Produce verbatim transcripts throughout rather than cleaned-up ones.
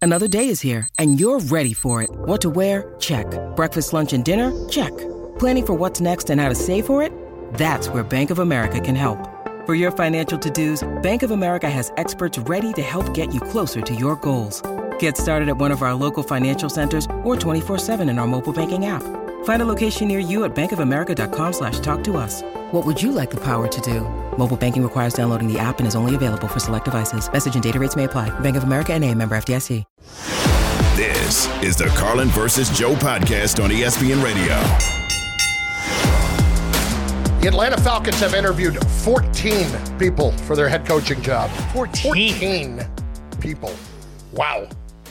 Another day is here, and you're ready for it. What to wear? Check. Breakfast, lunch, and dinner? Check. Planning for what's next and how to save for it? That's where Bank of America can help. For your financial to-dos, Bank of America has experts ready to help get you closer to your goals. Get started at one of our local financial centers or twenty-four seven in our mobile banking app. Find a location near you at bankofamerica.com slash talk to us. What would you like the power to do? Mobile banking requires downloading the app and is only available for select devices. Message and data rates may apply. Bank of America N A, member F D I C. This is the Carlin versus Joe podcast on E S P N Radio. The Atlanta Falcons have interviewed fourteen people for their head coaching job. fourteen. fourteen people. Wow.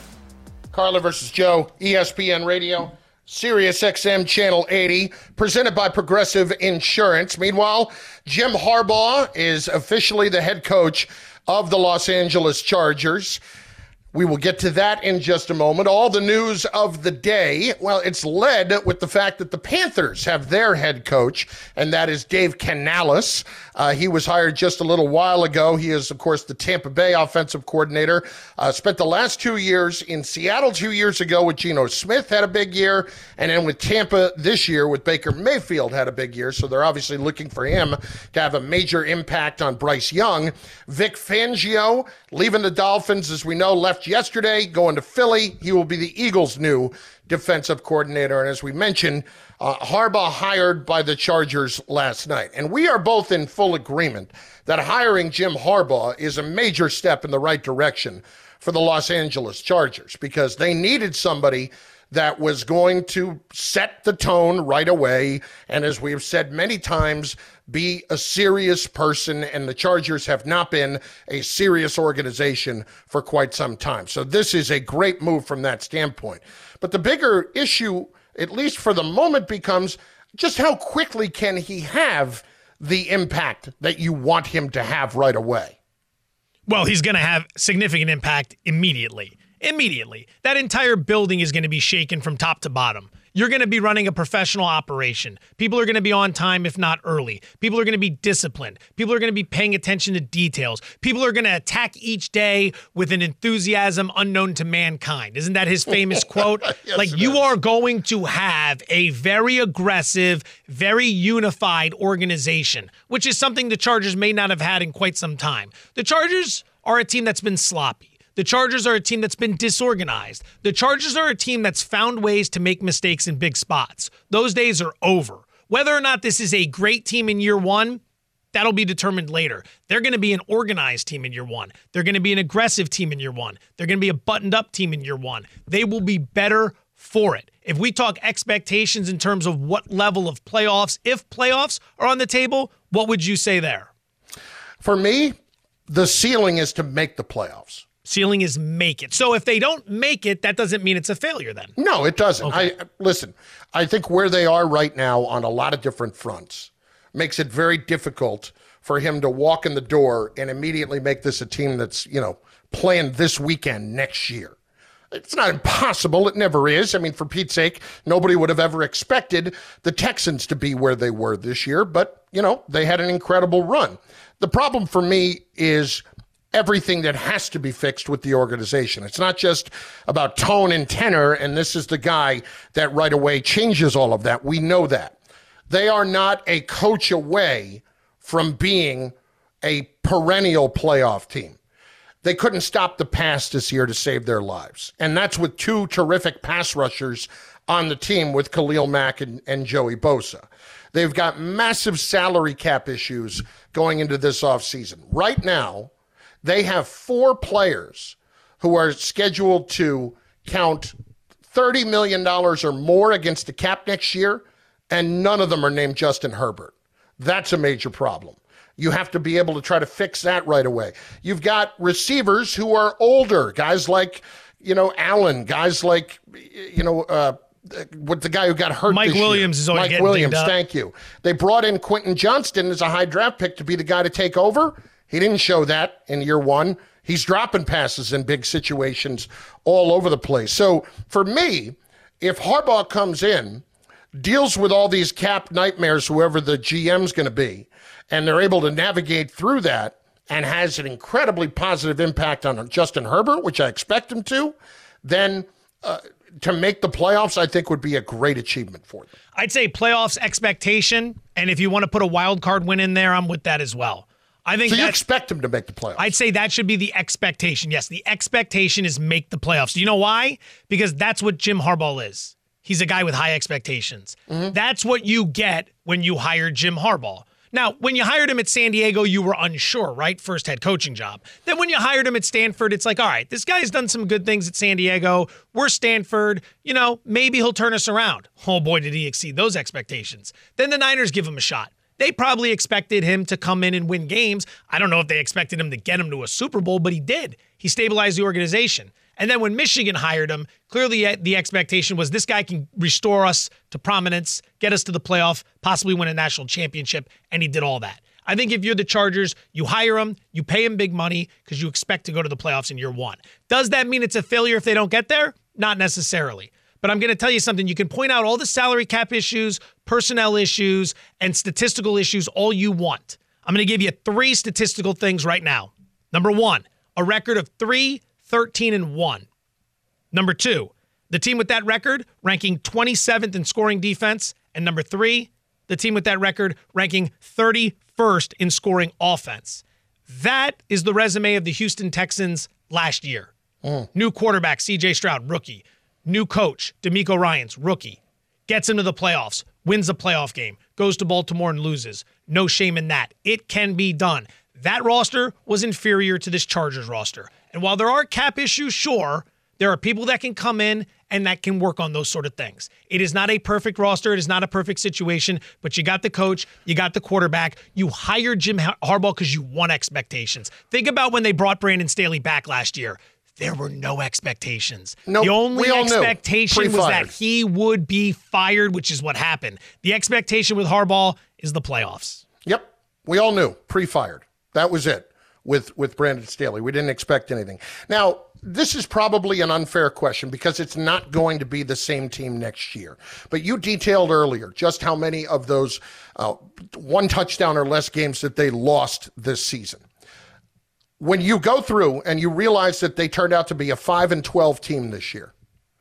Carlin versus Joe, E S P N Radio, Sirius X M Channel eighty, presented by Progressive Insurance. Meanwhile, Jim Harbaugh is officially the head coach of the Los Angeles Chargers. We will get to that in just a moment. All the news of the day, well, it's led with the fact that the Panthers have their head coach, and that is Dave Canales. Uh, he was hired just a little while ago. He is, of course, the Tampa Bay offensive coordinator. Uh, spent the last two years in Seattle two years ago with Geno Smith, had a big year, and then with Tampa this year with Baker Mayfield had a big year. So they're obviously looking for him to have a major impact on Bryce Young. Vic Fangio, leaving the Dolphins, as we know, left yesterday, going to Philly. He will be the Eagles' new defensive coordinator. And as we mentioned, uh, Harbaugh hired by the Chargers last night. And we are both in full agreement that hiring Jim Harbaugh is a major step in the right direction for the Los Angeles Chargers, because they needed somebody that was going to set the tone right away. And as we have said many times, be a serious person, and the Chargers have not been a serious organization for quite some time. So this is a great move from that standpoint. But the bigger issue, at least for the moment, becomes just how quickly can he have the impact that you want him to have right away? Well, he's going to have significant impact immediately. Immediately. That entire building is going to be shaken from top to bottom. You're going to be running a professional operation. People are going to be on time, if not early. People are going to be disciplined. People are going to be paying attention to details. People are going to attack each day with an enthusiasm unknown to mankind. Isn't that his famous quote? Yes, like, you is. are going to have a very aggressive, very unified organization, which is something the Chargers may not have had in quite some time. The Chargers are a team that's been sloppy. The Chargers are a team that's been disorganized. The Chargers are a team that's found ways to make mistakes in big spots. Those days are over. Whether or not this is a great team in year one, that'll be determined later. They're going to be an organized team in year one. They're going to be an aggressive team in year one. They're going to be a buttoned-up team in year one. They will be better for it. If we talk expectations in terms of what level of playoffs, if playoffs are on the table, what would you say there? For me, the ceiling is to make the playoffs. Ceiling is make it. So if they don't make it, that doesn't mean it's a failure then. No, it doesn't. Okay. I listen, I think where they are right now on a lot of different fronts makes it very difficult for him to walk in the door and immediately make this a team that's, you know, playing this weekend next year. It's not impossible. It never is. I mean, for Pete's sake, nobody would have ever expected the Texans to be where they were this year, but, you know, they had an incredible run. The problem for me is everything that has to be fixed with the organization. It's not just about tone and tenor, and this is the guy that right away changes all of that. We know that. They are not a coach away from being a perennial playoff team. They couldn't stop the pass this year to save their lives. And that's with two terrific pass rushers on the team with Khalil Mack and, and Joey Bosa. They've got massive salary cap issues going into this offseason. Right now, they have four players who are scheduled to count thirty million dollars or more against the cap next year, and none of them are named Justin Herbert. That's a major problem. You have to be able to try to fix that right away. You've got receivers who are older, guys like, you know, Allen, guys like, you know, uh, what the guy who got hurt Mike this Williams year. is always Mike getting Williams, dinged up. thank you. They brought in Quentin Johnston as a high draft pick to be the guy to take over. He didn't show that in year one. He's dropping passes in big situations all over the place. So for me, if Harbaugh comes in, deals with all these cap nightmares, whoever the G M's going to be, and they're able to navigate through that and has an incredibly positive impact on Justin Herbert, which I expect him to, then uh, to make the playoffs, I think would be a great achievement for them. I'd say playoffs expectation, and if you want to put a wild card win in there, I'm with that as well. I think so you expect them to make the playoffs? I'd say that should be the expectation. Yes, the expectation is make the playoffs. You know why? Because that's what Jim Harbaugh is. He's a guy with high expectations. Mm-hmm. That's what you get when you hire Jim Harbaugh. Now, when you hired him at San Diego, you were unsure, right? First head coaching job. Then when you hired him at Stanford, it's like, all right, this guy's done some good things at San Diego. We're Stanford. You know, maybe he'll turn us around. Oh, boy, did he exceed those expectations. Then the Niners give him a shot. They probably expected him to come in and win games. I don't know if they expected him to get him to a Super Bowl, but he did. He stabilized the organization. And then when Michigan hired him, clearly the expectation was this guy can restore us to prominence, get us to the playoff, possibly win a national championship, and he did all that. I think if you're the Chargers, you hire him, you pay him big money because you expect to go to the playoffs in year one. Does that mean it's a failure if they don't get there? Not necessarily. But I'm going to tell you something. You can point out all the salary cap issues, personnel issues, and statistical issues all you want. I'm going to give you three statistical things right now. Number one, a record of three, thirteen, and one. Number two, the team with that record ranking twenty-seventh in scoring defense. And number three, the team with that record ranking thirty-first in scoring offense. That is the resume of the Houston Texans last year. Mm. New quarterback, C J Stroud, rookie. New coach, DeMeco Ryans, rookie. Gets into the playoffs, wins a playoff game, goes to Baltimore and loses. No shame in that. It can be done. That roster was inferior to this Chargers roster. And while there are cap issues, sure, there are people that can come in and that can work on those sort of things. It is not a perfect roster. It is not a perfect situation, but you got the coach, you got the quarterback. You hired Jim Harbaugh because you want expectations. Think about when they brought Brandon Staley back last year. There were no expectations. Nope, the only expectation was that Pre-fired. he would be fired, which is what happened. The expectation with Harbaugh is the playoffs. Yep. We all knew. Pre-fired. That was it with, with Brandon Staley. We didn't expect anything. Now, this is probably an unfair question because it's not going to be the same team next year. But you detailed earlier just how many of those uh, one touchdown or less games that they lost this season. When you go through and you realize that they turned out to be a five and twelve team this year,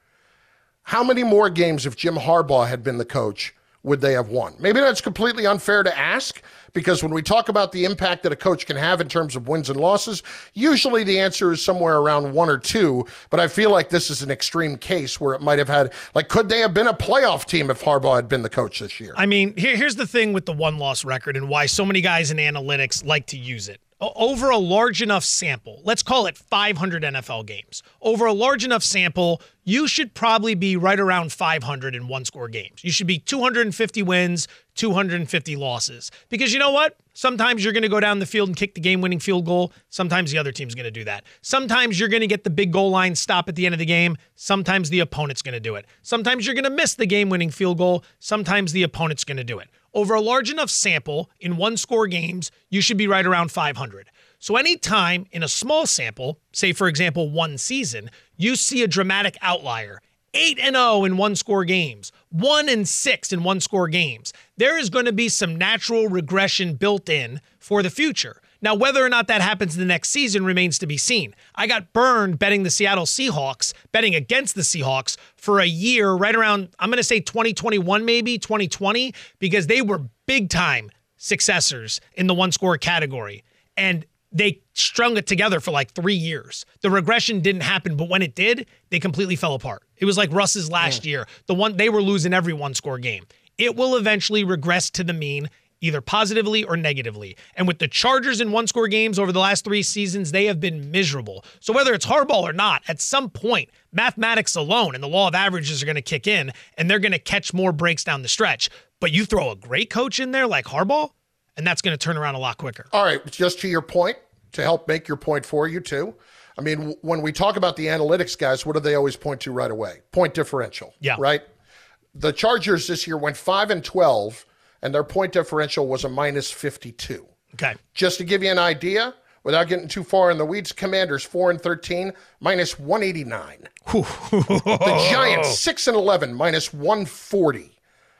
how many more games, if Jim Harbaugh had been the coach, would they have won? Maybe that's completely unfair to ask, because when we talk about the impact that a coach can have in terms of wins and losses, usually the answer is somewhere around one or two, but I feel like this is an extreme case where it might have had, like, could they have been a playoff team if Harbaugh had been the coach this year? I mean, here, here's the thing with the one-loss record and why so many guys in analytics like to use it. Over a large enough sample, let's call it five hundred N F L games. Over a large enough sample, you should probably be right around five hundred in one-score games. You should be two hundred fifty wins, two hundred fifty losses. Because you know what? Sometimes you're going to go down the field and kick the game-winning field goal. Sometimes the other team's going to do that. Sometimes you're going to get the big goal line stop at the end of the game. Sometimes the opponent's going to do it. Sometimes you're going to miss the game-winning field goal. Sometimes the opponent's going to do it. Over a large enough sample in one-score games, you should be right around five hundred. So anytime in a small sample, say for example one season, you see a dramatic outlier, eight and oh in one-score games, one and six in one-score games, there is going to be some natural regression built in for the future. Now, whether or not that happens in the next season remains to be seen. I got burned betting the Seattle Seahawks, betting against the Seahawks for a year, right around, I'm going to say twenty twenty-one, maybe twenty twenty, because they were big-time successors in the one-score category. And they strung it together for like three years. The regression didn't happen, but when it did, they completely fell apart. It was like Russ's last yeah. year. The one they were losing every one-score game. It will eventually regress to the mean, either positively or negatively. And with the Chargers in one-score games over the last three seasons, they have been miserable. So whether it's Harbaugh or not, at some point, mathematics alone and the law of averages are going to kick in, and they're going to catch more breaks down the stretch. But you throw a great coach in there like Harbaugh, and that's going to turn around a lot quicker. All right, just to your point, to help make your point for you too, I mean, when we talk about the analytics guys, what do they always point to right away? Point differential, yeah. right? The Chargers this year went five and twelve, and their point differential was a minus fifty-two. Okay. Just to give you an idea, without getting too far in the weeds, Commanders four and thirteen, minus one eighty-nine. The Giants six and eleven, minus one forty.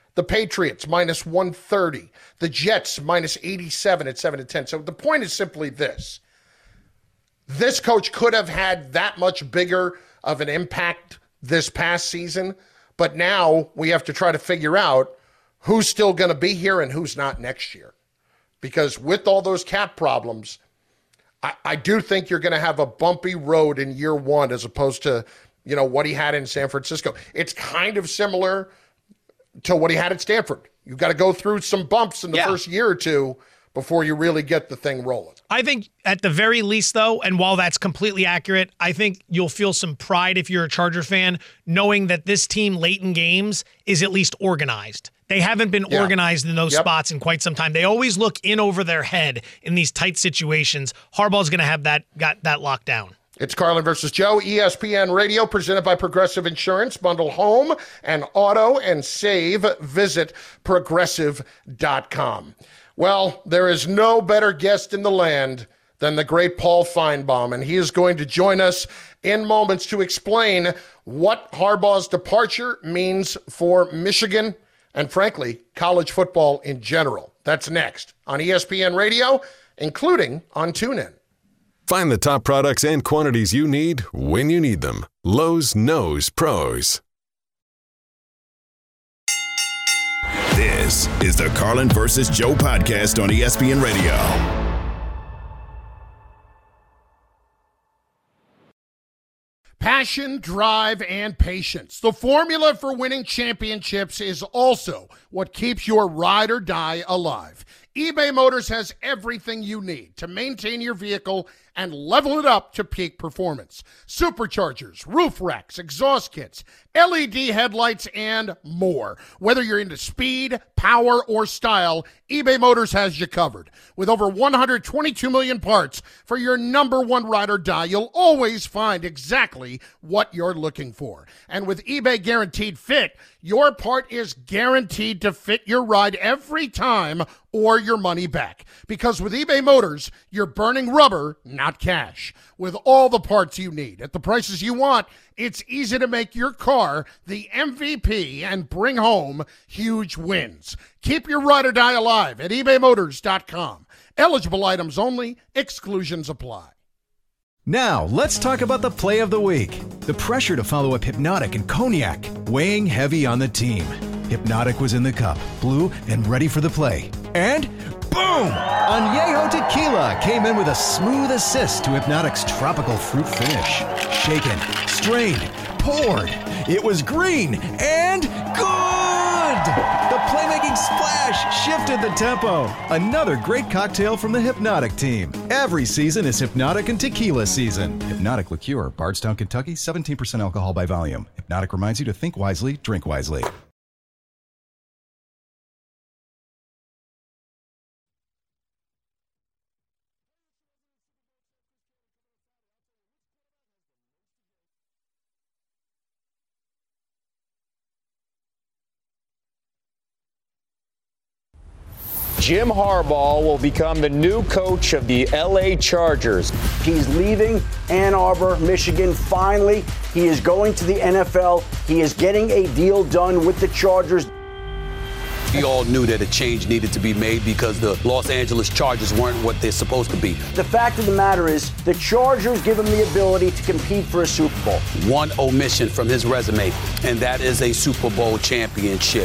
The Patriots, minus one thirty. The Jets, minus eighty-seven at seven to ten. So the point is simply this. This coach could have had that much bigger of an impact this past season, but now we have to try to figure out who's still going to be here and who's not next year. Because with all those cap problems, I, I do think you're going to have a bumpy road in year one as opposed to, you know, what he had in San Francisco. It's kind of similar to what he had at Stanford. You've got to go through some bumps in the yeah. first year or two before you really get the thing rolling. I think at the very least, though, and while that's completely accurate, I think you'll feel some pride if you're a Charger fan, knowing that this team late in games is at least organized. They haven't been yeah. organized in those yep. spots in quite some time. They always look in over their head in these tight situations. Harbaugh's going to have that got that locked down. It's Carlin versus Joe, E S P N Radio, presented by Progressive Insurance. Bundle home and auto and save. Visit progressive dot com. Well, there is no better guest in the land than the great Paul Finebaum, and he is going to join us in moments to explain what Harbaugh's departure means for Michigan and, frankly, college football in general. That's next on E S P N Radio, including on TuneIn. Find the top products and quantities you need when you need them. Lowe's knows pros. This is the Carlin versus Joe podcast on E S P N Radio. Passion, drive, and patience. The formula for winning championships is also what keeps your ride or die alive. eBay Motors has everything you need to maintain your vehicle and level it up to peak performance. Superchargers, roof racks, exhaust kits, L E D headlights, and more. Whether you're into speed, power, or style, eBay Motors has you covered. With over one hundred twenty-two million parts for your number one ride or die, you'll always find exactly what you're looking for. And with eBay Guaranteed Fit, your part is guaranteed to fit your ride every time or your money back. Because with eBay Motors, you're burning rubber, not cash. With all the parts you need at the prices you want, it's easy to make your car the M V P and bring home huge wins. Keep your ride or die alive at ebay motors dot com. Eligible items only. Exclusions apply. Now, let's talk about the play of the week. The pressure to follow up Hypnotic and Cognac, weighing heavy on the team. Hypnotic was in the cup, blue, and ready for the play. And boom! Añejo Tequila came in with a smooth assist to Hypnotic's tropical fruit finish. Shaken, strained, poured. It was green and good! The playmaking splash shifted the tempo. Another great cocktail from the Hypnotic team. Every season is Hypnotic and Tequila season. Hypnotic Liqueur, Bardstown, Kentucky, seventeen percent alcohol by volume. Hypnotic reminds you to think wisely, drink wisely. Jim Harbaugh will become the new coach of the L A Chargers. He's leaving Ann Arbor, Michigan. Finally, he is going to the N F L. He is getting a deal done with the Chargers. We all knew that a change needed to be made because the Los Angeles Chargers weren't what they're supposed to be. The fact of the matter is, the Chargers give him the ability to compete for a Super Bowl. One omission from his resume, and that is a Super Bowl championship.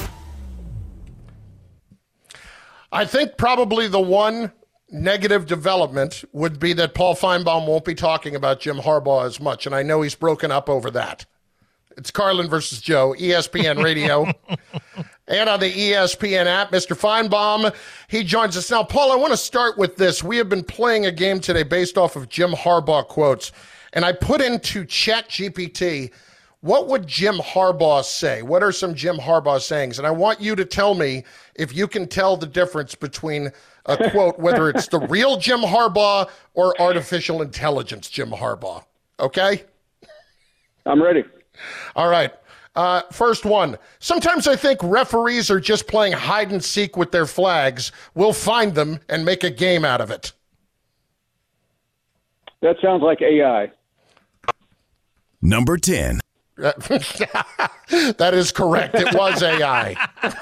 I think probably the one negative development would be that Paul Finebaum won't be talking about Jim Harbaugh as much, and I know he's broken up over that. It's Carlin versus Joe, E S P N Radio, and on the E S P N app. Mister Finebaum, he joins us now. Paul, I want to start with this. We have been playing a game today based off of Jim Harbaugh quotes, and I put into Chat G P T, what would Jim Harbaugh say? What are some Jim Harbaugh sayings? And I want you to tell me if you can tell the difference between a quote, whether it's the real Jim Harbaugh or artificial intelligence Jim Harbaugh. Okay? I'm ready. All right. Uh, first one. Sometimes I think referees are just playing hide and seek with their flags. We'll find them and make a game out of it. That sounds like A I. Number ten. That is correct. It was A I.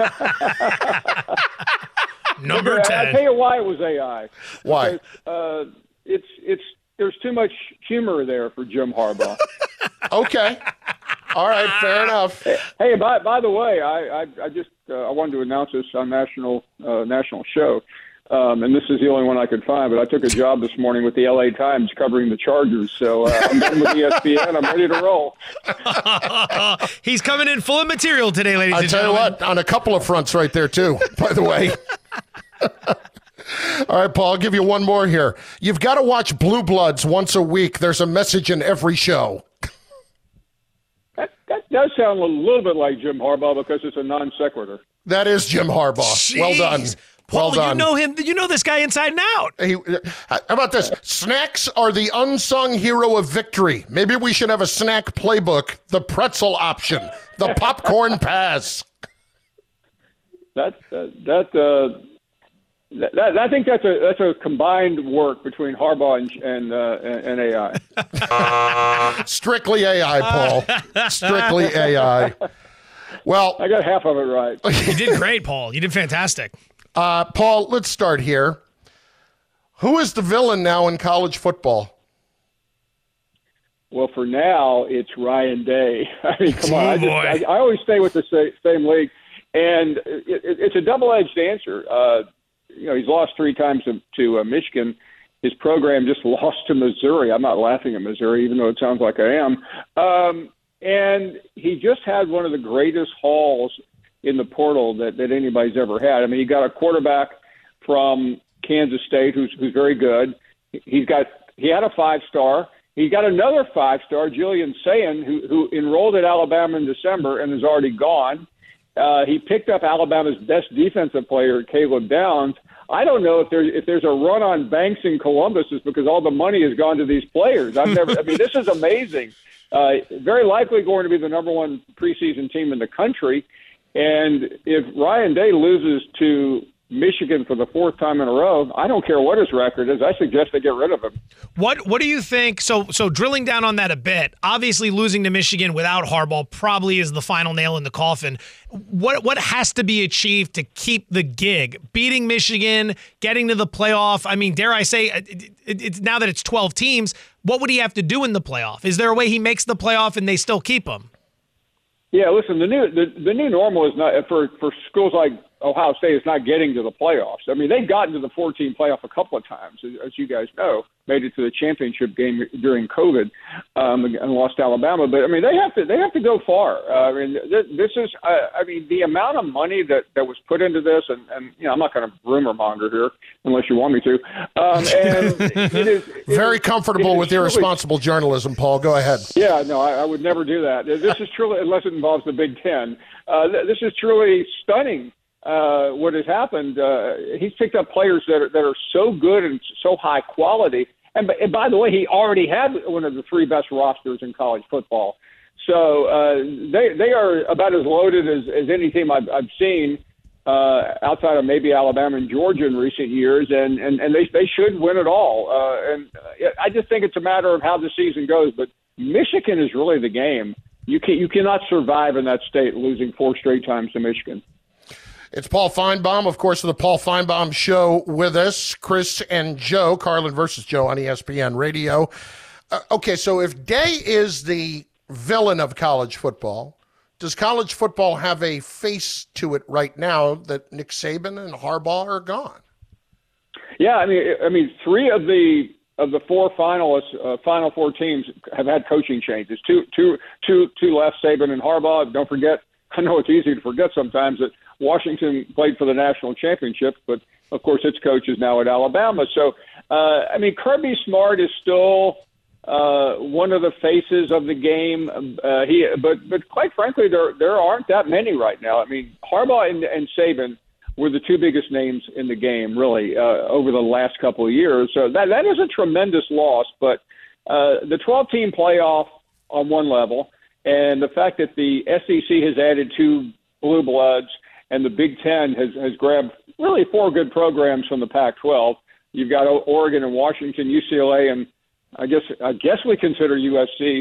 Number ten. I'll tell you why it was A I. Why? Because, uh, it's it's there's too much humor there for Jim Harbaugh. Okay. All right. Fair enough. Hey, hey, by by the way, I I, I just uh, I wanted to announce this on national uh, national show. Um, and this is the only one I could find, but I took a job this morning with the L A Times covering the Chargers. So uh, I'm done with E S P N. I'm ready to roll. He's coming in full of material today, ladies I and tell you gentlemen. what, on a couple of fronts right there, too, by the way. All right, Paul, I'll give you one more here. You've got to watch Blue Bloods once a week. There's a message in every show. That, that does sound a little bit like Jim Harbaugh because it's a non sequitur. That is Jim Harbaugh. Jeez. Well done. Paul, well done. you know him. You know this guy inside and out. He, how about this? Snacks are the unsung hero of victory. Maybe we should have a snack playbook, the pretzel option, the popcorn pass. That uh, that, uh, that that I think that's a that's a combined work between Harbaugh and and, uh, and A I. Strictly A I, Paul. Strictly A I. Well, I got half of it right. You did great, Paul. You did fantastic. Uh, Paul, let's start here. Who is the villain now in college football? Well, for now, it's Ryan Day. I mean, come on. Oh, I, just, boy. I, I always stay with the sa- same league. And it, it, it's a double-edged answer. Uh, you know, he's lost three times to, to uh, Michigan. His program just lost to Missouri. I'm not laughing at Missouri, even though it sounds like I am. Um, and he just had one of the greatest hauls in the portal that, that anybody's ever had. I mean, he got a quarterback from Kansas State who's who's very good. He's got he had a five-star. He got another five-star, Julian Sayin, who who enrolled at Alabama in December and is already gone. Uh, he picked up Alabama's best defensive player, Caleb Downs. I don't know if there's if there's a run on Banks in Columbus is because all the money has gone to these players. I've never. I mean, this is amazing. Uh, very likely going to be the number one preseason team in the country. And if Ryan Day loses to Michigan for the fourth time in a row, I don't care what his record is. I suggest they get rid of him. What What do you think? So, so drilling down on that a bit. Obviously, losing to Michigan without Harbaugh probably is the final nail in the coffin. What What has to be achieved to keep the gig? Beating Michigan, getting to the playoff. I mean, dare I say, it, it, it's now that it's twelve teams. What would he have to do in the playoff? Is there a way he makes the playoff and they still keep him? Yeah, listen, the new the, the new normal is not for for schools like Ohio State is not getting to the playoffs. I mean, they've gotten to the fourteen playoff a couple of times, as, as you guys know, made it to the championship game during COVID um, and lost to Alabama. But I mean, they have to they have to go far. Uh, I mean, th- this is uh, I mean, the amount of money that, that was put into this, and, and you know, I'm not going to rumor monger here unless you want me to. Um, and it is it very is, comfortable with truly, irresponsible journalism, Paul. Go ahead. Yeah, no, I, I would never do that. This is truly, unless it involves the Big Ten. Uh, th- this is truly stunning. Uh, what has happened, uh, he's picked up players that are, that are so good and so high quality. And, and by the way, he already had one of the three best rosters in college football. So uh, they they are about as loaded as, as any team I've, I've seen uh, outside of maybe Alabama and Georgia in recent years, and, and, and they they should win it all. Uh, and I just think it's a matter of how the season goes. But Michigan is really the game. You can you cannot survive in that state losing four straight times to Michigan. It's Paul Feinbaum, of course, of the Paul Feinbaum Show with us. Chris and Joe, Carlin versus Joe on E S P N Radio. Uh, okay, so if Day is the villain of college football, does college football have a face to it right now that Nick Saban and Harbaugh are gone? Yeah, I mean, I mean, three of the of the four finalists, uh, final four teams have had coaching changes. Two, two, two, two left, Saban and Harbaugh. Don't forget, I know it's easy to forget sometimes that Washington played for the national championship, but of course its coach is now at Alabama. So, uh, I mean, Kirby Smart is still uh, one of the faces of the game. Uh, he, but but quite frankly, there there aren't that many right now. I mean, Harbaugh and, and Saban were the two biggest names in the game, really, uh, over the last couple of years. So that that is a tremendous loss. But uh, the twelve-team playoff on one level, and the fact that the S E C has added two blue bloods, and the Big Ten has, has grabbed really four good programs from the Pac twelve. You've got Oregon and Washington, U C L A, and I guess I guess we consider U S C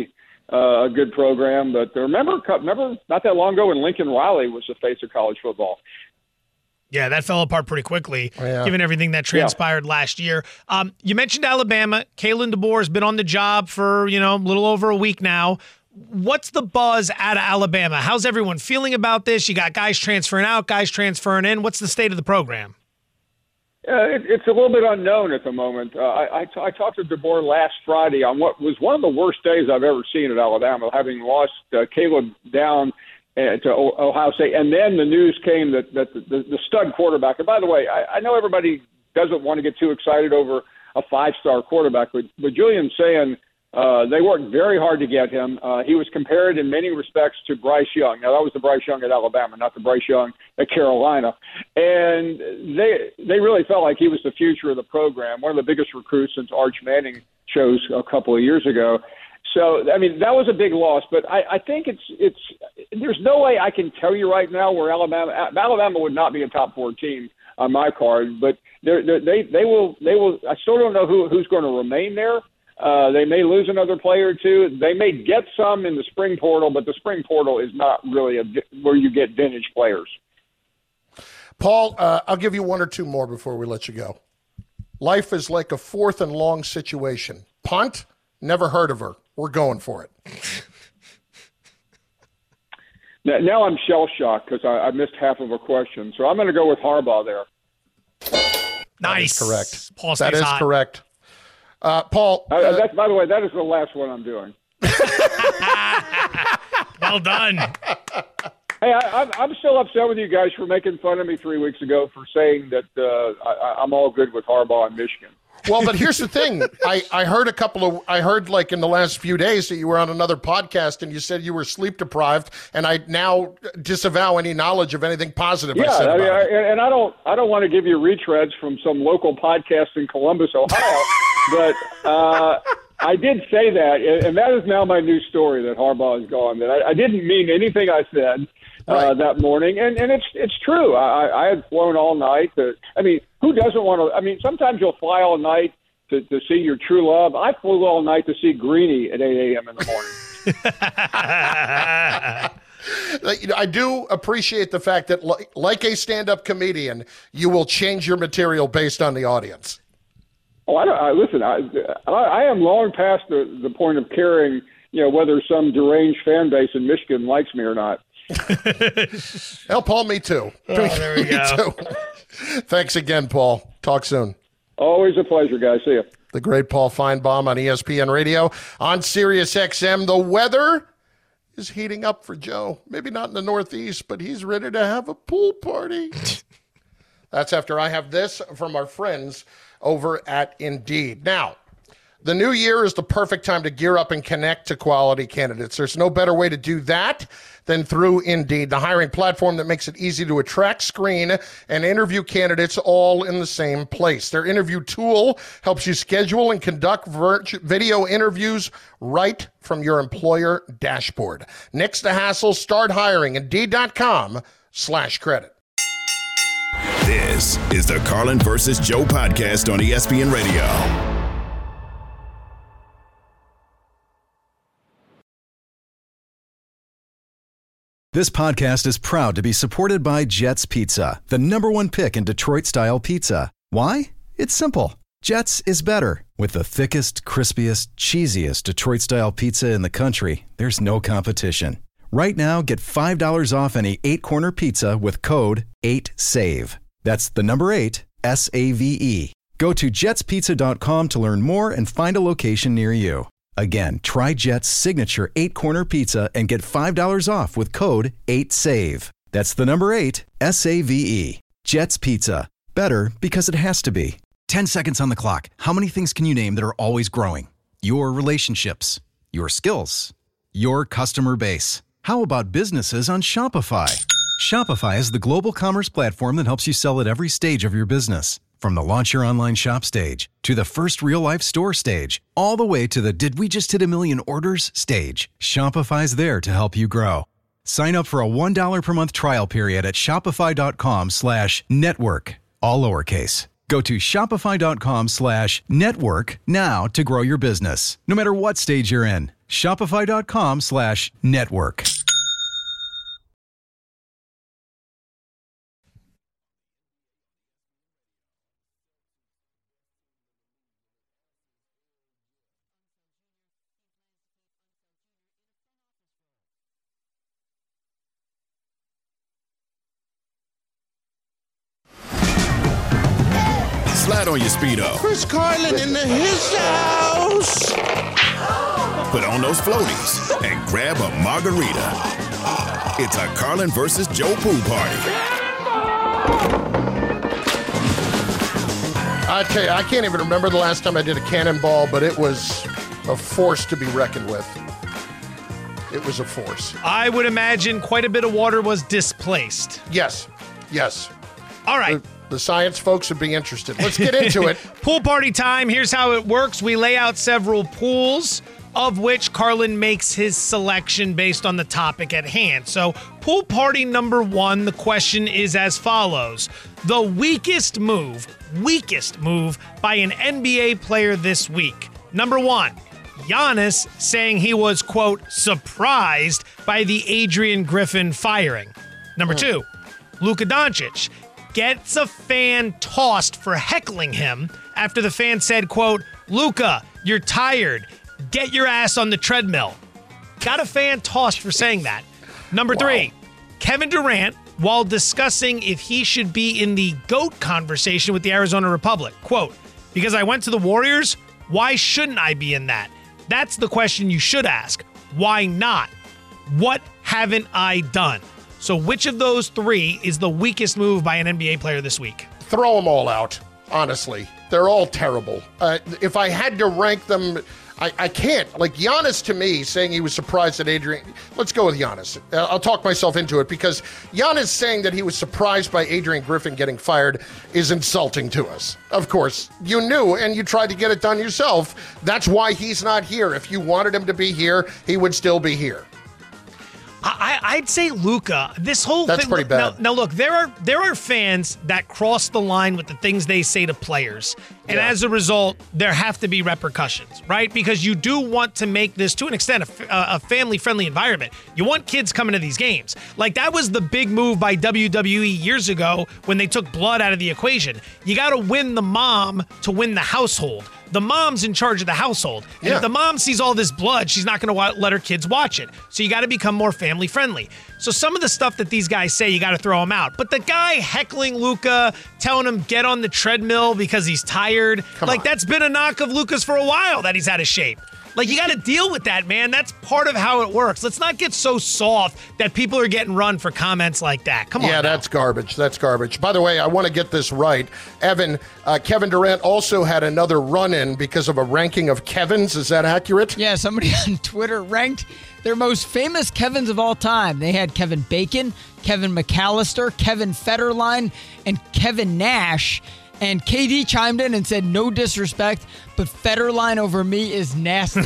uh, a good program. But remember, remember not that long ago when Lincoln Riley was the face of college football. Yeah, that fell apart pretty quickly, oh, yeah. given everything that transpired yeah. last year. Um, you mentioned Alabama. Kalen DeBoer has been on the job for, you know, a little over a week now. What's the buzz out of Alabama? How's everyone feeling about this? You got guys transferring out, guys transferring in. What's the state of the program? Uh, it, it's a little bit unknown at the moment. Uh, I, I, t- I talked to DeBoer last Friday on what was one of the worst days I've ever seen at Alabama, having lost uh, Caleb down Uh, to Ohio State, and then the news came that, that the, the, the stud quarterback, and by the way, I, I know everybody doesn't want to get too excited over a five-star quarterback, but, but Julian's saying uh, they worked very hard to get him. Uh, he was compared in many respects to Bryce Young. Now, that was the Bryce Young at Alabama, not the Bryce Young at Carolina, and they they really felt like he was the future of the program, one of the biggest recruits since Arch Manning chose a couple of years ago. So, I mean, that was a big loss, but I, I think it's it's. There's no way I can tell you right now where Alabama Alabama would not be a top four team on my card, but they're, they're, they they will they will. I still don't know who who's going to remain there. Uh, they may lose another player or two. They may get some in the spring portal, but the spring portal is not really a, where you get vintage players. Paul, uh, I'll give you one or two more before we let you go. Life is like a fourth and long situation. Punt, never heard of her. We're going for it. Now, now I'm shell-shocked because I, I missed half of a question. So I'm going to go with Harbaugh there. Nice. That is correct. Paul that is hot. correct. Uh, Paul. Uh, uh, that's, by the way, that is the last one I'm doing. Well done. Hey, I, I'm, I'm still upset with you guys for making fun of me three weeks ago for saying that uh, I, I'm all good with Harbaugh in Michigan. Well, but here's the thing. I, I heard a couple of, I heard like in the last few days that you were on another podcast and you said you were sleep deprived, and I now disavow any knowledge of anything positive yeah, I said I mean, about I, it. and I don't, I don't want to give you retreads from some local podcast in Columbus, Ohio, but uh, I did say that, and that is now my new story that Harbaugh is gone. That I, I didn't mean anything I said. Uh, right. that morning, and, and it's it's true. I, I had flown all night. To, I mean, who doesn't want to? I mean, sometimes you'll fly all night to, to see your true love. I flew all night to see Greeny at eight a.m. in the morning. You know, I do appreciate the fact that, like, like a stand-up comedian, you will change your material based on the audience. Oh, I don't. I, listen, I, I I am long past the the point of caring, you know, whether some deranged fan base in Michigan likes me or not. Hell, Paul, me too. Oh, there we me go. Too. Thanks again, Paul. Talk soon. Always a pleasure, guys. See you. The great Paul Feinbaum on E S P N Radio. On Sirius X M, the weather is heating up for Joe. Maybe not in the Northeast, but he's ready to have a pool party. That's after I have this from our friends over at Indeed. Now, the new year is the perfect time to gear up and connect to quality candidates. There's no better way to do that than through Indeed, the hiring platform that makes it easy to attract, screen, and interview candidates all in the same place. Their interview tool helps you schedule and conduct virtual video interviews right from your employer dashboard. Nix the hassle. Start hiring. Indeed.com slash credit. This is the Carlin versus Joe podcast on E S P N Radio. This podcast is proud to be supported by Jets Pizza, the number one pick in Detroit-style pizza. Why? It's simple. Jets is better. With the thickest, crispiest, cheesiest Detroit-style pizza in the country, there's no competition. Right now, get five dollars off any eight-corner pizza with code eight save. That's the number eight, S A V E. Go to jets pizza dot com to learn more and find a location near you. Again, try Jet's signature eight-corner pizza and get five dollars off with code eight save. That's the number eight, S A V E. Jet's Pizza. Better because it has to be. Ten seconds on the clock. How many things can you name that are always growing? Your relationships, your skills, your customer base. How about businesses on Shopify? Shopify is the global commerce platform that helps you sell at every stage of your business. From the launch your online shop stage, to the first real-life store stage, all the way to the did we just hit a million orders stage, Shopify's there to help you grow. Sign up for a one dollar per month trial period at shopify.com slash network, all lowercase. Go to shopify.com slash network now to grow your business, no matter what stage you're in. Shopify.com slash network. Slide on your Speedo. Chris Carlin in the his house. Put on those floaties and grab a margarita. It's a Carlin versus Joe pool party. I tell you, I can't even remember the last time I did a cannonball, but it was a force to be reckoned with. It was a force. I would imagine quite a bit of water was displaced. Yes, yes. All right. The, the science folks would be interested. Let's get into it. Pool party time. Here's how it works. We lay out several pools, of which Carlin makes his selection based on the topic at hand. So, pool party number one, the question is as follows. The weakest move, weakest move by an N B A player this week. Number one, Giannis saying he was, quote, surprised by the Adrian Griffin firing. Number two, Luka Doncic gets a fan tossed for heckling him after the fan said, quote, Luka, you're tired. Get your ass on the treadmill. Got a fan tossed for saying that. Number wow. three, Kevin Durant, while discussing if he should be in the GOAT conversation with the Arizona Republic, quote, because I went to the Warriors, why shouldn't I be in that? That's the question you should ask. Why not? What haven't I done? So which of those three is the weakest move by an N B A player this week? Throw them all out, honestly. They're all terrible. Uh, if I had to rank them, I, I can't. Like Giannis, to me, saying he was surprised at Adrian. Let's go with Giannis. Uh, I'll talk myself into it because Giannis saying that he was surprised by Adrian Griffin getting fired is insulting to us. Of course, you knew and you tried to get it done yourself. That's why he's not here. If you wanted him to be here, he would still be here. I, I'd say Luka. This whole That's thing. pretty bad. Now, now, look, there are there are fans that cross the line with the things they say to players, and yeah. as a result, there have to be repercussions, right? Because you do want to make this, to an extent, a, a family-friendly environment. You want kids coming to these games. Like that was the big move by W W E years ago when they took blood out of the equation. You got to win the mom to win the household. The mom's in charge of the household. And yeah. if the mom sees all this blood, she's not going to wa- let her kids watch it. So you got to become more family friendly. So some of the stuff that these guys say, you got to throw them out. But the guy heckling Luka, telling him get on the treadmill because he's tired, Come like on. that's been a knock of Luka's for a while that he's out of shape. Like, you got to deal with that, man. That's part of how it works. Let's not get so soft that people are getting run for comments like that. Come on. Yeah, now. that's garbage. That's garbage. By the way, I want to get this right. Evan, uh, Kevin Durant also had another run-in because of a ranking of Kevins. Is that accurate? Yeah, somebody on Twitter ranked their most famous Kevins of all time. They had Kevin Bacon, Kevin McAllister, Kevin Federline, and Kevin Nash. And K D chimed in and said, no disrespect, but Federline over me is nasty.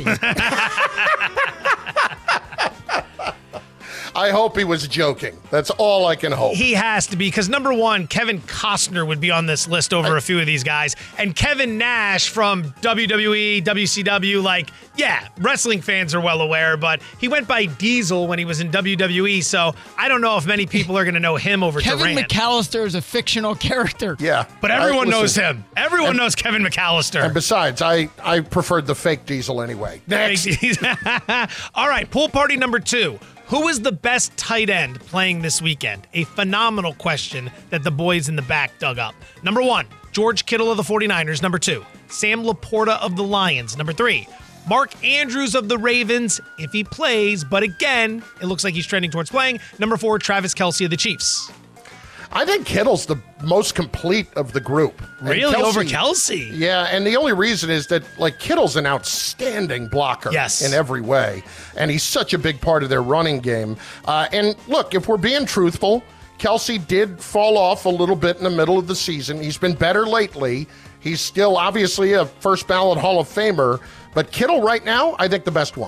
I hope he was joking. That's all I can hope. He has to be, because number one, Kevin Costner would be on this list over I, a few of these guys. And Kevin Nash from W W E, W C W, like, yeah, wrestling fans are well aware, but he went by Diesel when he was in W W E, so I don't know if many people are going to know him over Kevin Durant. McAllister is a fictional character. Yeah. But everyone I, knows him. Everyone and, knows Kevin McAllister. And besides, I, I preferred the fake Diesel anyway. Next. All right, pool party number two. Who is the best tight end playing this weekend? A phenomenal question that the boys in the back dug up. Number one, George Kittle of the 49ers. Number two, Sam Laporta of the Lions. Number three, Mark Andrews of the Ravens, if he plays. But again, it looks like he's trending towards playing. Number four, Travis Kelce of the Chiefs. I think Kittle's the most complete of the group. Really? Kelce, over Kelce? Yeah, and the only reason is that, like, Kittle's an outstanding blocker yes. in every way, and he's such a big part of their running game. Uh, and, look, if we're being truthful, Kelce did fall off a little bit in the middle of the season. He's been better lately. He's still, obviously, a first-ballot Hall of Famer, but Kittle right now, I think the best one.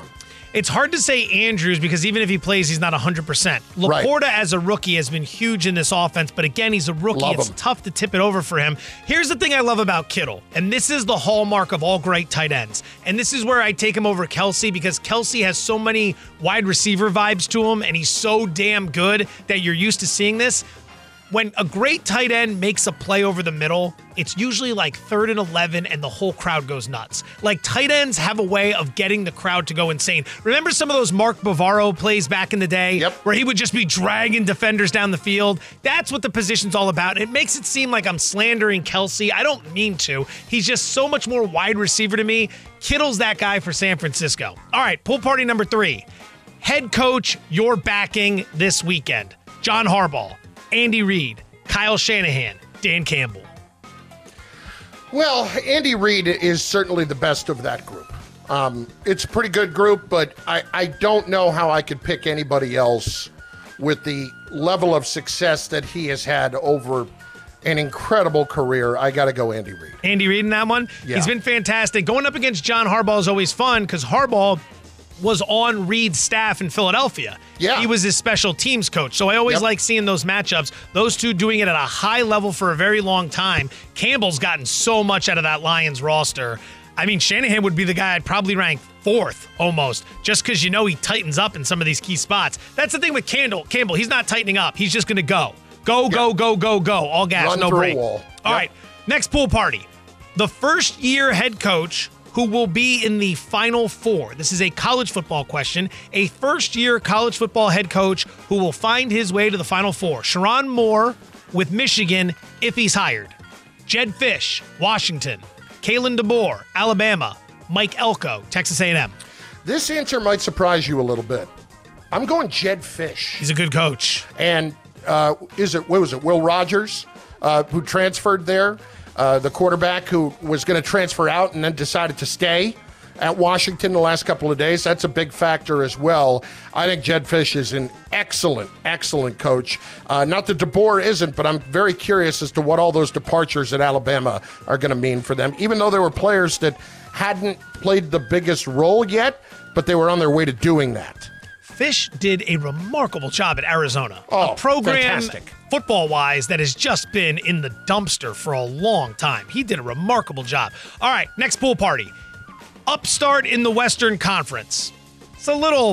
It's hard to say Andrews because even if he plays, he's not one hundred percent. Laporta right. as a rookie has been huge in this offense, but again, he's a rookie. Love it's him. tough to tip it over for him. Here's the thing I love about Kittle, and this is the hallmark of all great tight ends. And this is where I take him over Kelsey because Kelsey has so many wide receiver vibes to him, and he's so damn good that you're used to seeing this. When a great tight end makes a play over the middle, it's usually like third and eleven and the whole crowd goes nuts. Like tight ends have a way of getting the crowd to go insane. Remember some of those Mark Bavaro plays back in the day yep. where he would just be dragging defenders down the field? That's what the position's all about. It makes it seem like I'm slandering Kelsey. I don't mean to. He's just so much more wide receiver to me. Kittle's that guy for San Francisco. All right, pool party number three. Head coach you're backing this weekend. John Harbaugh, Andy Reid, Kyle Shanahan, Dan Campbell. Well, Andy Reid is certainly the best of that group. Um, it's a pretty good group, but I, I don't know how I could pick anybody else with the level of success that he has had over an incredible career. I got to go Andy Reid. Andy Reid in that one? Yeah. He's been fantastic. Going up against John Harbaugh is always fun because Harbaugh was on Reid's staff in Philadelphia. Yeah. He was his special teams coach. So I always yep. like seeing those matchups. Those two doing it at a high level for a very long time. Campbell's gotten so much out of that Lions roster. I mean, Shanahan would be the guy I'd probably rank fourth almost, just because you know he tightens up in some of these key spots. That's the thing with Campbell. Campbell, he's not tightening up. He's just going to go. Go, yep. go, go, go, go. All gas, Run no through break. a wall. All yep. right, next pool party. The first year head coach who will be in the Final Four. This is a college football question. A first-year college football head coach who will find his way to the Final Four. Sherrone Moore with Michigan if he's hired. Jedd Fisch, Washington. Kalen DeBoer, Alabama. Mike Elko, Texas A and M. This answer might surprise you a little bit. I'm going Jedd Fisch. He's a good coach. And uh, is it, what was it, Will Rogers, uh, who transferred there? Uh, the quarterback who was going to transfer out and then decided to stay at Washington the last couple of days. That's a big factor as well. I think Jedd Fisch is an excellent, excellent coach. Uh, not that DeBoer isn't, but I'm very curious as to what all those departures at Alabama are going to mean for them, even though there were players that hadn't played the biggest role yet, but they were on their way to doing that. Fisch did a remarkable job at Arizona. Oh, a program fantastic. Football-wise that has just been in the dumpster for a long time. He did a remarkable job. All right, next pool party. Upstart in the Western Conference. It's a little...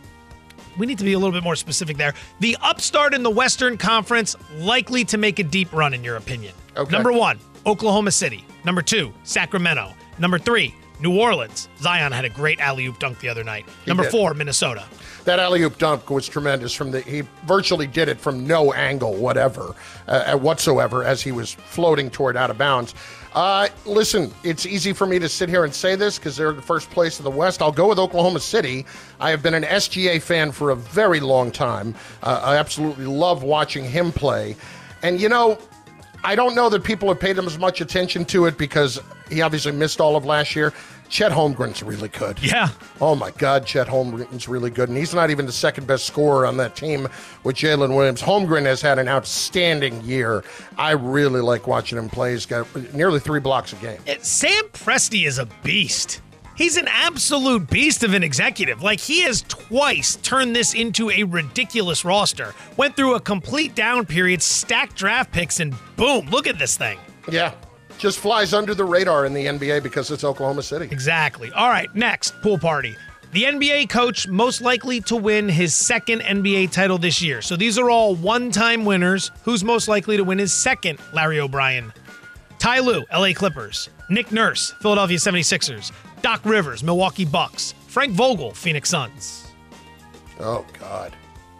We need to be a little bit more specific there. The upstart in the Western Conference likely to make a deep run, in your opinion. Okay. Number one, Oklahoma City. Number two, Sacramento. Number three, New Orleans. Zion had a great alley-oop dunk the other night. He Number did. four, Minnesota. That alley-oop dunk was tremendous. From the he virtually did it from no angle, whatever, uh, whatsoever, as he was floating toward out of bounds. Uh, listen, it's easy for me to sit here and say this because they're the first place in the West. I'll go with Oklahoma City. I have been an S G A fan for a very long time. Uh, I absolutely love watching him play. And, you know, I don't know that people have paid him as much attention to it because he obviously missed all of last year. Chet Holmgren's really good. Yeah. Oh, my God, Chet Holmgren's really good. And he's not even the second best scorer on that team with Jalen Williams. Holmgren has had an outstanding year. I really like watching him play. He's got nearly three blocks a game. Sam Presti is a beast. He's an absolute beast of an executive. Like, he has twice turned this into a ridiculous roster. Went through a complete down period, stacked draft picks, and boom, look at this thing. Yeah. Just flies under the radar in the N B A because it's Oklahoma City. Exactly. All right, next, pool party. The N B A coach most likely to win his second N B A title this year. So these are all one-time winners. Who's most likely to win his second, Larry O'Brien? Ty Lue, L A Clippers. Nick Nurse, Philadelphia seventy-sixers. Doc Rivers, Milwaukee Bucks. Frank Vogel, Phoenix Suns. Oh, God.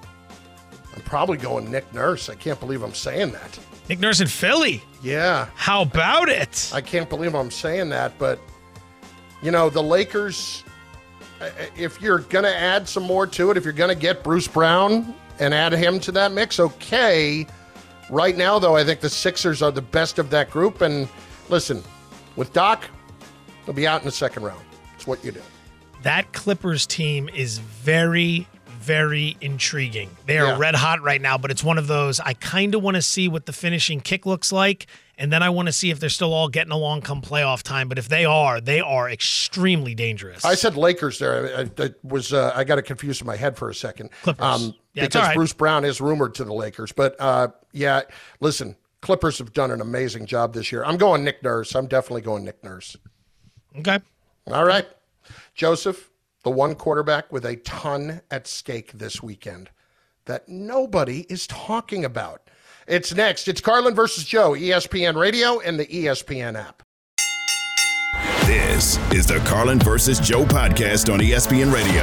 I'm probably going Nick Nurse. I can't believe I'm saying that. Nick Nurse in Philly. Yeah. How about it? I can't believe I'm saying that, but, you know, the Lakers, if you're going to add some more to it, if you're going to get Bruce Brown and add him to that mix, okay. Right now, though, I think the Sixers are the best of that group. And listen, with Doc, he'll be out in the second round. It's what you do. That Clippers team is very, very intriguing. They are Yeah. red hot right now, but it's one of those, I kind of want to see what the finishing kick looks like, and then I want to see if they're still all getting along come playoff time. But if they are, they are extremely dangerous. I said Lakers there. I, I was uh, I got it confused in my head for a second. Clippers. Um, Yeah, it's because all right. Bruce Brown is rumored to the Lakers. But, uh, yeah, listen, Clippers have done an amazing job this year. I'm going Nick Nurse. I'm definitely going Nick Nurse. Okay. All right. Joseph, the one quarterback with a ton at stake this weekend that nobody is talking about. It's next. It's Carlin versus Joe, E S P N Radio and the E S P N app. This is the Carlin versus Joe podcast on E S P N Radio.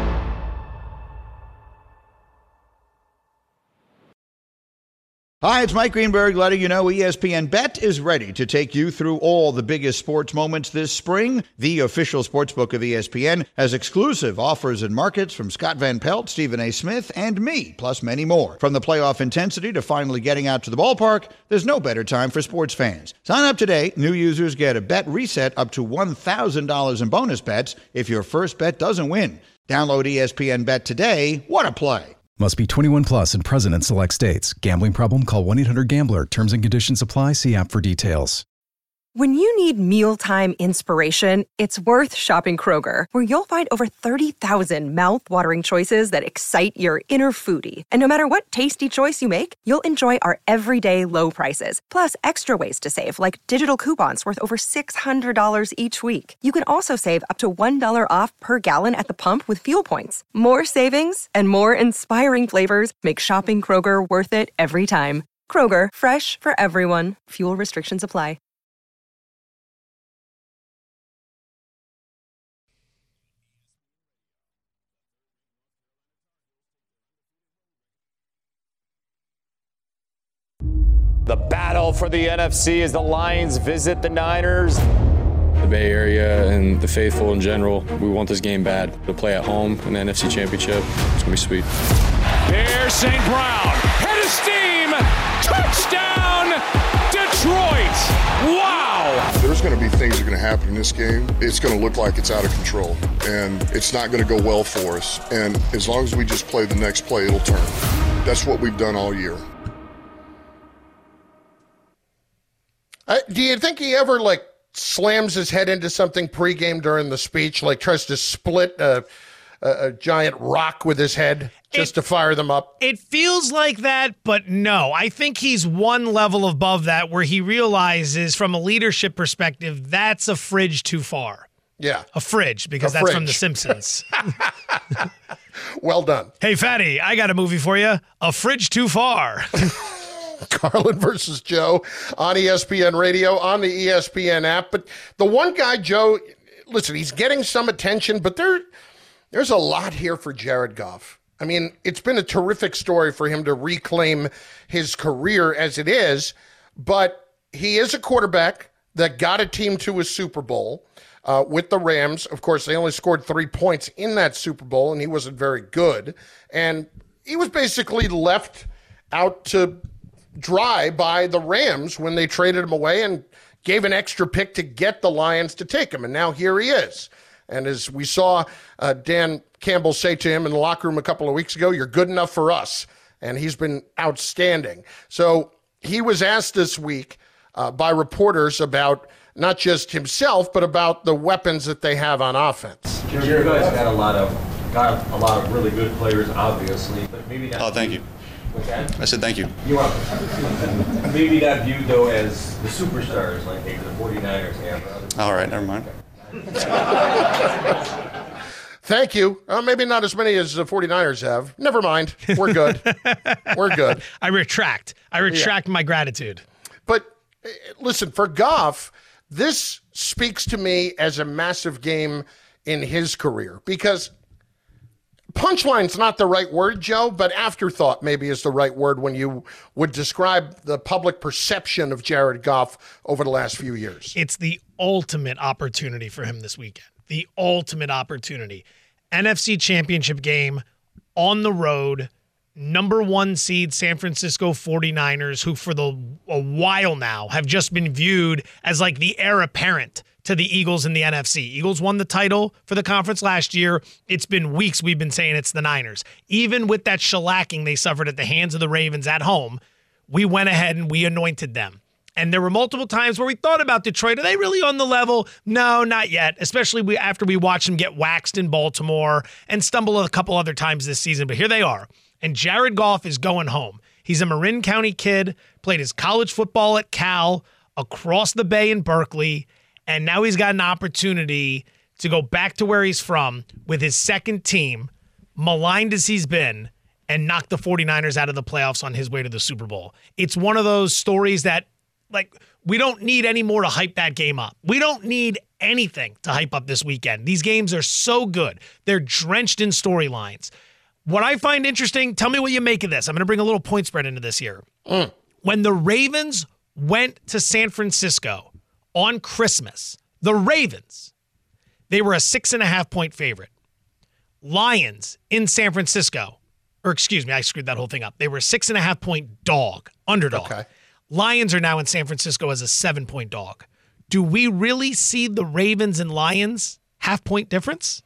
Hi, it's Mike Greenberg letting you know E S P N Bet is ready to take you through all the biggest sports moments this spring. The official sportsbook of E S P N has exclusive offers and markets from Scott Van Pelt, Stephen A. Smith, and me, plus many more. From the playoff intensity to finally getting out to the ballpark, there's no better time for sports fans. Sign up today. New users get a bet reset up to one thousand dollars in bonus bets if your first bet doesn't win. Download E S P N Bet today. What a play. Must be twenty-one plus and present in select states. Gambling problem? Call one eight hundred gambler. Terms and conditions apply. See app for details. When you need mealtime inspiration, it's worth shopping Kroger, where you'll find over thirty thousand mouth-watering choices that excite your inner foodie. And no matter what tasty choice you make, you'll enjoy our everyday low prices, plus extra ways to save, like digital coupons worth over six hundred dollars each week. You can also save up to one dollar off per gallon at the pump with fuel points. More savings and more inspiring flavors make shopping Kroger worth it every time. Kroger, fresh for everyone. Fuel restrictions apply. The battle for the N F C as the Lions visit the Niners. The Bay Area and the faithful in general, we want this game bad. To play at home in the N F C Championship, it's going to be sweet. There's Saint Brown. Head of steam. Touchdown, Detroit. Wow. There's going to be things that are going to happen in this game. It's going to look like it's out of control, and it's not going to go well for us. And as long as we just play the next play, it'll turn. That's what we've done all year. Uh, do you think he ever, like, slams his head into something pregame during the speech, like tries to split a, a, a giant rock with his head just it, to fire them up? It feels like that, but no. I think he's one level above that where he realizes from a leadership perspective, that's a fridge too far. Yeah. A fridge, because a that's fridge. from The Simpsons. Well done. Hey, Fatty, I got a movie for you. A Fridge Too Far. Carlin versus Joe on E S P N Radio, on the E S P N app. But the one guy, Joe, listen, he's getting some attention, but there, there's a lot here for Jared Goff. I mean, it's been a terrific story for him to reclaim his career as it is, but he is a quarterback that got a team to a Super Bowl uh, with the Rams. Of course, they only scored three points in that Super Bowl, and he wasn't very good. And he was basically left out to dry by the Rams when they traded him away and gave an extra pick to get the Lions to take him. And now here he is. And as we saw uh, Dan Campbell say to him in the locker room a couple of weeks ago, you're good enough for us. And he's been outstanding. So he was asked this week uh, by reporters about not just himself, but about the weapons that they have on offense. You guys got a lot of got a lot of really good players, obviously, but maybe not. Oh, thank you. I said thank you. You are maybe not viewed, though, as the superstars like maybe the forty-niners have. All right, never mind. Thank you. Uh, maybe not as many as the forty-niners have. Never mind. We're good. We're good. I retract. I retract yeah. my gratitude. But uh, listen, for Goff, this speaks to me as a massive game in his career because punchline's not the right word, Joe, but afterthought maybe is the right word when you would describe the public perception of Jared Goff over the last few years. It's the ultimate opportunity for him this weekend. The ultimate opportunity. N F C Championship game on the road, number one seed San Francisco forty-niners, who for the a while now have just been viewed as like the heir apparent to the Eagles in the N F C. Eagles won the title for the conference last year. It's been weeks we've been saying it's the Niners. Even with that shellacking they suffered at the hands of the Ravens at home, we went ahead and we anointed them. And there were multiple times where we thought about Detroit. Are they really on the level? No, not yet, especially we, after we watched them get waxed in Baltimore and stumble a couple other times this season. But here they are. And Jared Goff is going home. He's a Marin County kid, played his college football at Cal, across the bay in Berkeley, and now he's got an opportunity to go back to where he's from with his second team, maligned as he's been, and knock the 49ers out of the playoffs on his way to the Super Bowl. It's one of those stories that, like, we don't need any more to hype that game up. We don't need anything to hype up this weekend. These games are so good. They're drenched in storylines. What I find interesting, tell me what you make of this. I'm going to bring a little point spread into this here. Mm. When the Ravens went to San Francisco on Christmas, the Ravens, they were a six and a half point favorite. Lions in San Francisco, or excuse me, I screwed that whole thing up. They were a six and a half point dog, underdog. Okay. Lions are now in San Francisco as a seven point dog. Do we really see the Ravens and Lions half point difference?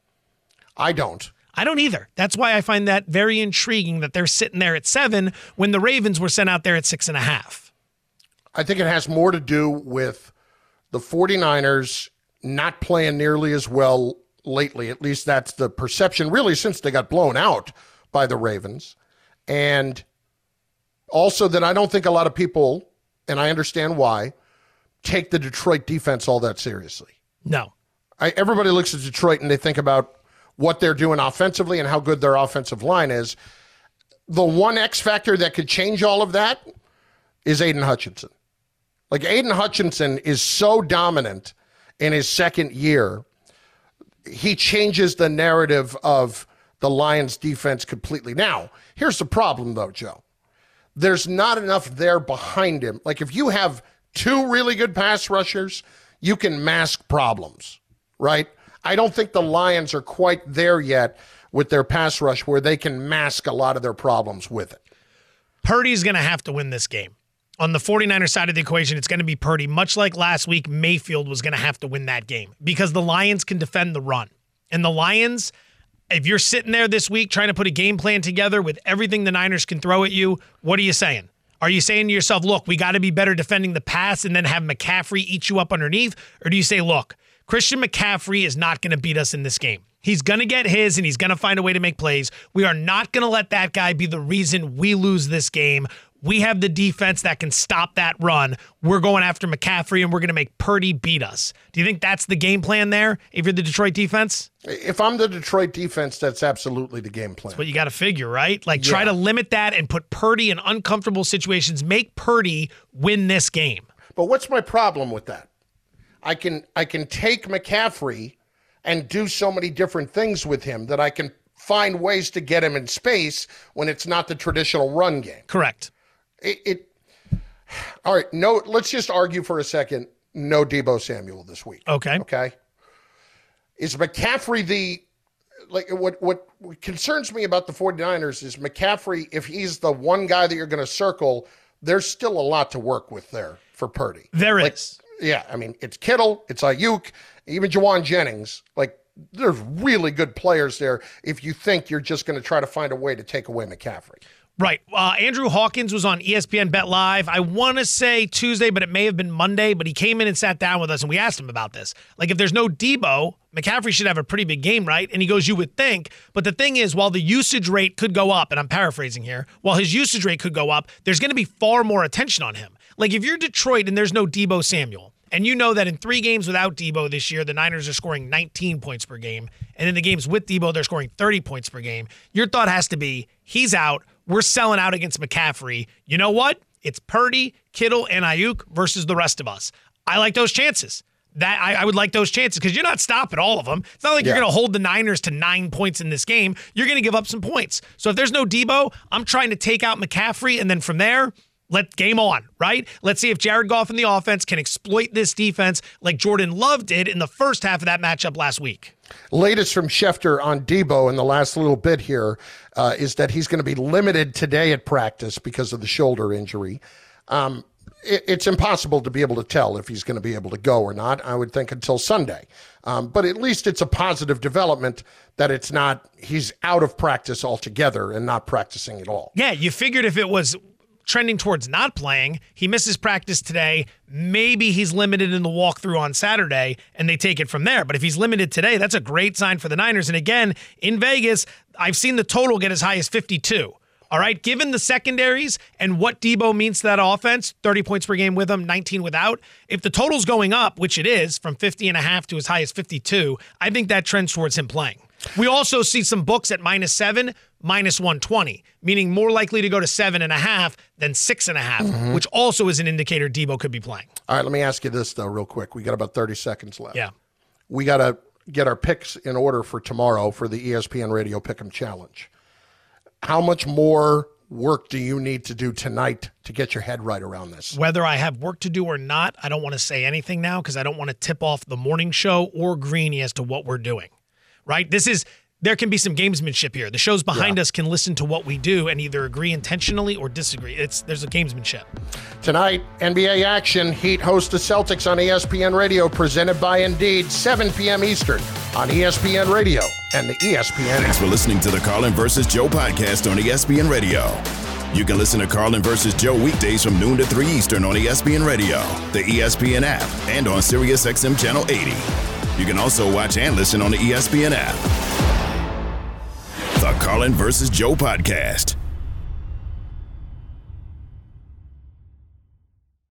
I don't. I don't either. That's why I find that very intriguing that they're sitting there at seven when the Ravens were sent out there at six and a half. I think it has more to do with the 49ers not playing nearly as well lately. At least that's the perception, really, since they got blown out by the Ravens. And also that I don't think a lot of people, and I understand why, take the Detroit defense all that seriously. No. I, everybody looks at Detroit and they think about what they're doing offensively and how good their offensive line is. The one X factor that could change all of that is Aiden Hutchinson. Like, Aiden Hutchinson is so dominant in his second year. He changes the narrative of the Lions defense completely. Now, here's the problem though, Joe. There's not enough there behind him. Like, if you have two really good pass rushers, you can mask problems, right? I don't think the Lions are quite there yet with their pass rush where they can mask a lot of their problems with it. Purdy's going to have to win this game. On the 49ers side of the equation, it's going to be Purdy. Much like last week, Mayfield was going to have to win that game because the Lions can defend the run. And the Lions, if you're sitting there this week trying to put a game plan together with everything the Niners can throw at you, what are you saying? Are you saying to yourself, look, we got to be better defending the pass and then have McCaffrey eat you up underneath? Or do you say, look, Christian McCaffrey is not going to beat us in this game. He's going to get his, and he's going to find a way to make plays. We are not going to let that guy be the reason we lose this game. We have the defense that can stop that run. We're going after McCaffrey, and we're going to make Purdy beat us. Do you think that's the game plan there if you're the Detroit defense? If I'm the Detroit defense, that's absolutely the game plan. That's what you got to figure, right? Like, Yeah. try to limit that and put Purdy in uncomfortable situations. Make Purdy win this game. But what's my problem with that? I can I can take McCaffrey and do so many different things with him that I can find ways to get him in space when it's not the traditional run game. Correct. It, it all right. No, let's just argue for a second. No Deebo Samuel this week. Okay. Okay. Is McCaffrey the like what what concerns me about the 49ers is McCaffrey, if he's the one guy that you're going to circle, there's still a lot to work with there for Purdy. There like, is. Yeah, I mean, it's Kittle, it's Ayuk, even Jawan Jennings. Like, there's really good players there if you think you're just going to try to find a way to take away McCaffrey. Right. Uh, Andrew Hawkins was on E S P N Bet Live. I want to say Tuesday, but it may have been Monday. But he came in and sat down with us, and we asked him about this. Like, if there's no Deebo, McCaffrey should have a pretty big game, right? And he goes, you would think. But the thing is, while the usage rate could go up, and I'm paraphrasing here, while his usage rate could go up, there's going to be far more attention on him. Like, if you're Detroit and there's no Deebo Samuel, and you know that in three games without Deebo this year, the Niners are scoring nineteen points per game, and in the games with Deebo, they're scoring thirty points per game, your thought has to be, he's out, we're selling out against McCaffrey. You know what? It's Purdy, Kittle, and Ayuk versus the rest of us. I like those chances. That I, I would like those chances because you're not stopping all of them. It's not like yeah. you're going to hold the Niners to nine points in this game. You're going to give up some points. So if there's no Deebo, I'm trying to take out McCaffrey, and then from there, let game on, right? Let's see if Jared Goff in the offense can exploit this defense like Jordan Love did in the first half of that matchup last week. Latest from Schefter on Deebo in the last little bit here uh, is that he's going to be limited today at practice because of the shoulder injury. Um, it, it's impossible to be able to tell if he's going to be able to go or not, I would think, until Sunday. Um, but at least it's a positive development that it's not, he's out of practice altogether and not practicing at all. Yeah, you figured if it was trending towards not playing, he misses practice today, maybe he's limited in the walkthrough on Saturday, and they take it from there. But if he's limited today, that's a great sign for the Niners. And again, in Vegas, I've seen the total get as high as fifty-two. All right, given the secondaries and what Debo means to that offense, thirty points per game with him, nineteen without, if the total's going up, which it is, from fifty and a half to as high as fifty-two, I think that trends towards him playing. We also see some books at minus seven, minus one twenty, meaning more likely to go to seven and a half than six and a half, mm-hmm. which also is an indicator Debo could be playing. All right, let me ask you this, though, real quick. We got about thirty seconds left. Yeah. We got to get our picks in order for tomorrow for the E S P N Radio Pick'em Challenge. How much more work do you need to do tonight to get your head right around this? Whether I have work to do or not, I don't want to say anything now because I don't want to tip off the morning show or Greeny as to what we're doing, right? This is, there can be some gamesmanship here. The shows behind yeah. us can listen to what we do and either agree intentionally or disagree. It's There's a gamesmanship. Tonight, N B A action. Heat host the Celtics on E S P N Radio, presented by Indeed, seven p.m. Eastern on E S P N Radio and the E S P N. Thanks for listening to the Carlin versus Joe podcast on E S P N Radio. You can listen to Carlin versus Joe weekdays from noon to three Eastern on E S P N Radio, the E S P N app, and on Sirius X M Channel eighty. You can also watch and listen on the E S P N app. The Carlin versus Joe podcast.